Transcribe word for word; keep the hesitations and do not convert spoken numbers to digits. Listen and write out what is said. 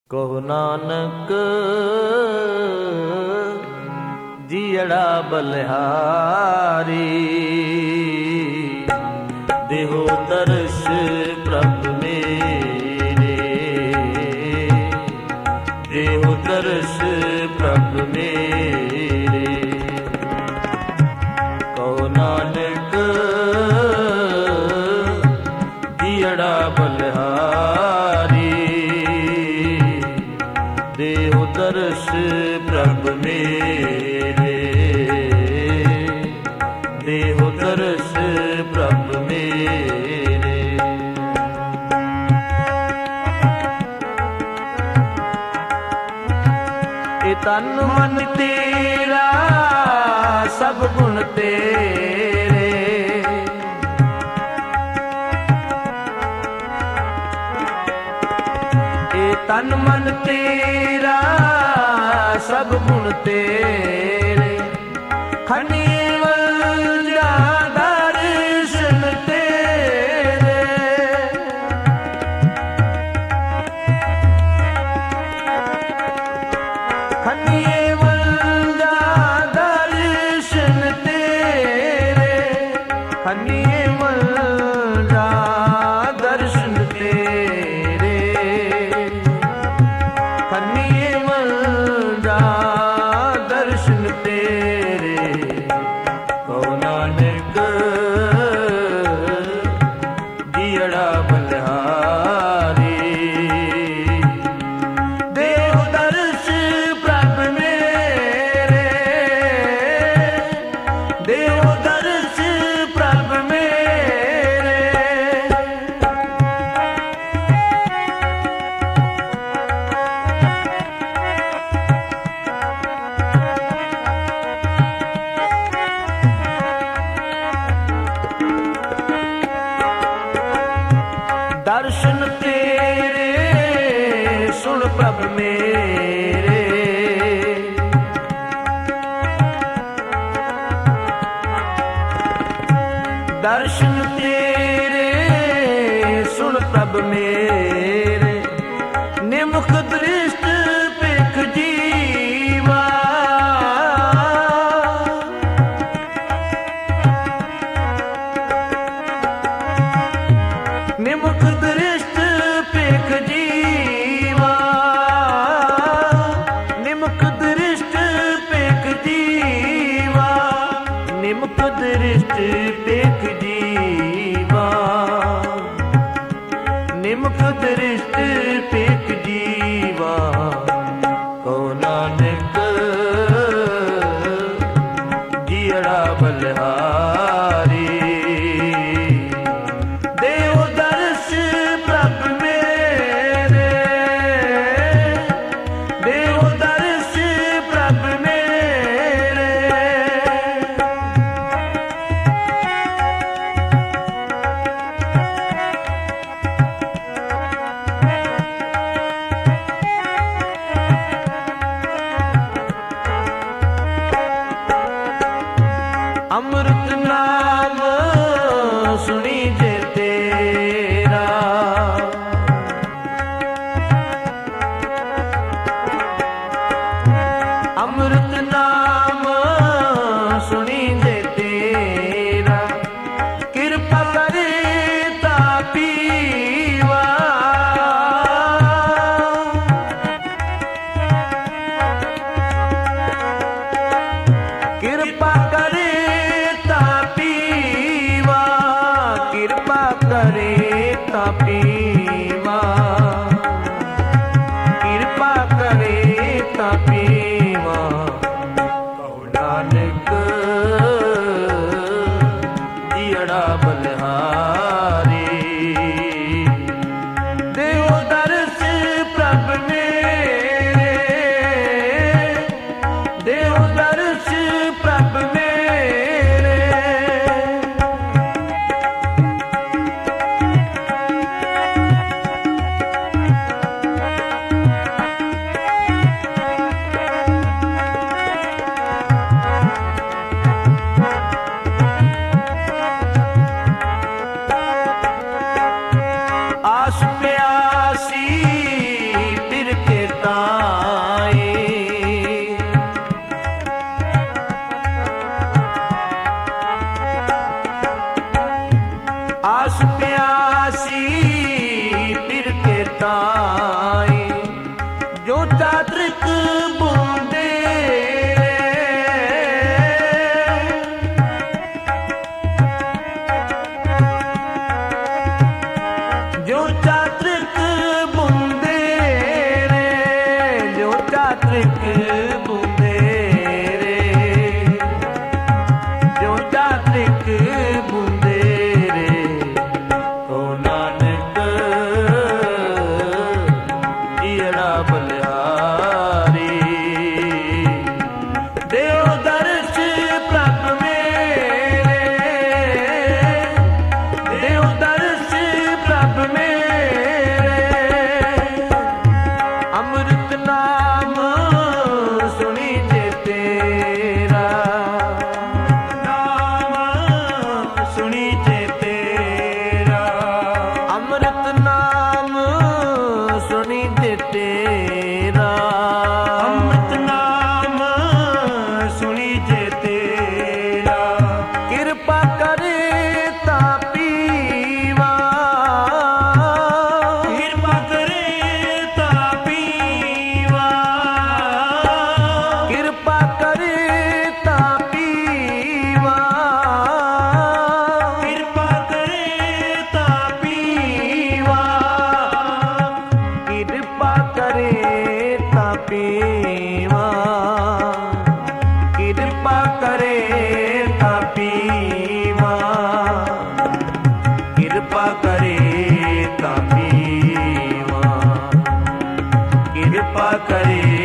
ਕਹੋ ਨਾਨਕ ਜੀੜਾ ਬਲਿਹਾਰੀ, ਦੇਹੋ ਦਰਸ਼ ਪ੍ਰਭ ਮੇਰੇ, ਦੇਹੋ ਦਰਸ਼ ਪ੍ਰਭ ਮੇਰੇ। ਕਹੋ ਨਾਨਕ ਜੀੜਾ ਬਲਿਹਾਰੀ, ਦੇਹੋ ਦਰਸ਼ ਪ੍ਰਭ ਮੇਰੇ, ਦੇਹੋ ਦਰਸ਼ ਪ੍ਰਭ ਮੇਰੇ। ਇਹ ਤਨ ਮਨ ਤੇਰਾ ਸਭ ਗੁਣ ਤੇਰੇ, ਇਹ ਤਨ ਮਨ ਤੇਰਾ ਸਭ ਗੁਣ ਤੇਰੇ, ਖਨੀਵਲ ਜਾ ਦਰਸ਼ਨ ਤੇਰੇ, ਖਨੀਵਲ ਜਾ ਦਰਸ਼ਨ ਤੇਰੇ, ਖਨੀਵਲ ਜਾ ਦਰਸ਼ਨ ਤੇਰੇ, ਖਨੀਵਲ ਜਾ ਦਰਸ਼ਨ ਤੇਰੇ। ਕਹੋ ਨਾਨਕ ਜੀੜਾ ਬਲਿਹਾਰੀ, ਦੇਹੋ ਦਰਸ਼ ਪ੍ਰਭ ਮੇਰੇ, ਦੇਹੋ ਦਰਸ਼ ਪ੍ਰਭ ਮੇਰੇ। ਦਰਸ਼ਨ ਤੇਰੇ ਸੁਣ ਪ੍ਰਭ ਮੇਰੇ, ਦਰਸ਼ਨ ਤੇਰੇ ਸੁਣ ਪ੍ਰਭ ਮੇਰੇ, ਨਿਮਖ ਦ੍ਰਿਸ਼ਟ ਭਿਖ ਜੀਵਾ, ਨਿਮਖ ਦ੍ਰਿਸ਼ਟ ਭਿਖ ਜੀਵਾ, ਨਿਮਖ ਦ੍ਰਿਸ਼ਟ ਭਿਖ ਜੀਵਾ, ਨਿਮਖ ਦ੍ਰਿਸ਼ਟ ਭਿਖ ਜੀਵਾ, ਨਿਮਖ ਦ੍ਰਿਸ਼ਟ ਭਿਖ ਜੀਵਾ। ਚਾਤ੍ਰਿਕ ਬੂੰਦੇ ਜੋ ਚਾਤ੍ਰਿਕ ਬੂੰਦੇ ਰੇ ਜੋ ਚਾਤ੍ਰਿਕ ਬੂੰਦੇ ਰੇ ਜੋ ਚਾਤ੍ਰਿਕ ਬੂੰਦੇ ਰੇ ਓ ਨਾਨਕ ਜੀੜਾ ਬਲਿਆਰੀ ਦਿਓ ਦਰਸ਼ ਪ੍ਰਭ ਮੇਰੇ ਦਿਓ ਦਰਸ਼ ਪ੍ਰਭ ਮੇਰੇ ਅੰਮ੍ਰਿਤ ਨਾਮ ਸੁਣੀ ਜੇ ਤੇਰਾ ਨਾਮ ਸੁਣੀ ਜੇ ਤੇਰਾ ਅੰਮ੍ਰਿਤ ਨਾਮ ਸੁਣੀ ਜੇ ਤੇਰਾ ਅੰਮ੍ਰਿਤ ਨਾਮ ਸੁਣੀ ਜੇ ਤੇਰਾ ਕਿਰਪਾ ਕਰੇ ਤਾਂ ਪੀਵਾ ਕਿਰਪਾ ਕਰੇ ਤਾਂ ਪੀਵਾ ਕਿਰਪਾ ਕਰੇ ਤਾਂ ਪੀਵਾ ਕਿਰਪਾ ਕਰੇ ਤਾਂ ਪੀਵਾ ਕਿਰਪਾ ਕਰੇ ਤਾਂ ਪੀਵਾ ਕਿਰਪਾ ਕਰੇ ਤਾਂ ਪੀਵਾ ਕਿਰਪਾ ਕਰੇ ਤਾਂ ਪੀਵਾ ਕਿਰਪਾ ਕਰੇ